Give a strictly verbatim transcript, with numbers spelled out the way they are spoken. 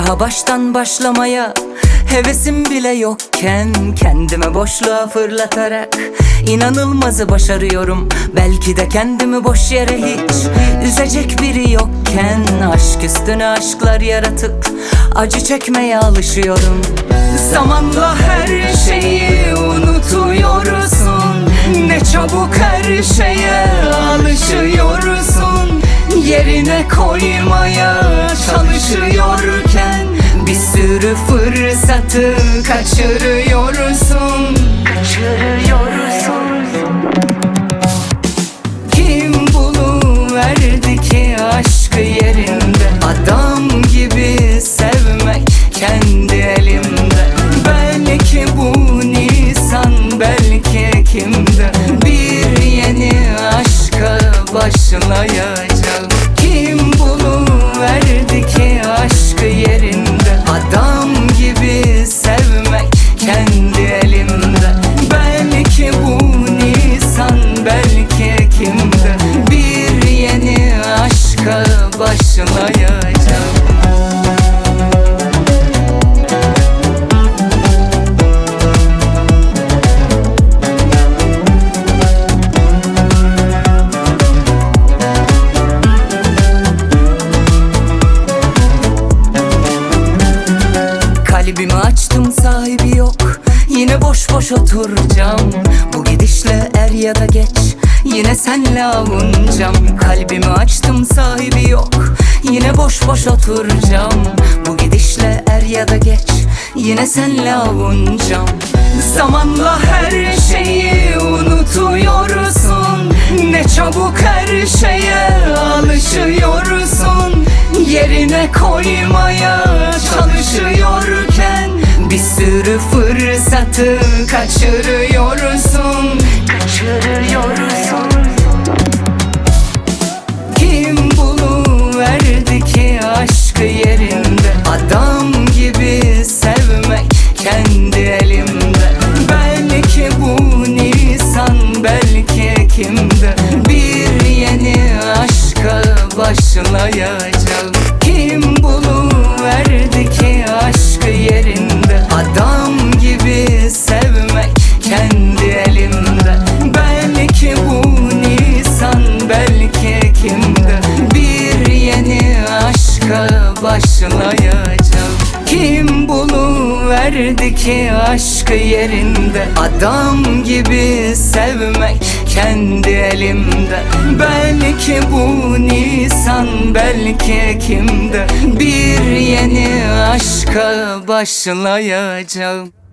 daha baştan başlamaya hevesim bile yokken kendime boşluğa fırlatarak inanılmazı başarıyorum. Belki de kendimi boş yere hiç üzecek biri yokken aşk üstüne aşklar yaratıp acı çekmeye alışıyorum. Zamanla her şeyi unutuyorsun, ne çabuk her şeye alışıyorsun. Yerine koymaya çalışıyorken bir sürü fırsatı kaçırıyorsun. Kaçırıyorsun. Kim buluverdi ki aşkı yerinde? Adam gibi sevmek kendi elimde. Belki bu Nisan, belki Ekim'de bir yeni aşka başlayacağım. Kim buluverdi ki aşkı yerinde? Adam gibi sevmek kendi elimde. Belki bu Nisan, belki Ekim'de bir yeni aşka başlayacağım. Kalbimi açtım, sahibi yok, yine boş boş oturacağım. Bu gidişle er ya da geç yine senle avunacağım. Kalbimi açtım, sahibi yok, yine boş boş oturacağım. Bu gidişle er ya da geç yine senle avunacağım. Zamanla her şeyi unutuyorsun, ne çabuk her şeye alışıyorsun. Yerine koymaya çalışıyorken bir sürü fırsatı kaçırıyorsun. Kaçırıyorsun. Kim buluverdi ki aşkı yerinde? Adam gibi sevmek kendi elimde. Belki bu Nisan, belki Ekim'de bir yeni aşka başlayacağım. Kim buluverdi ki aşkı yerinde? Adam gibi sevmek kendi elimde. Belki bu Nisan, belki Ekim'de bir yeni aşka başlayacağım. Kim buluverdi ki aşkı yerinde? Adam gibi sevmek kendi elimde. Belki bu Nisan, belki Ekim'de bir yeni aşka başlayacağım.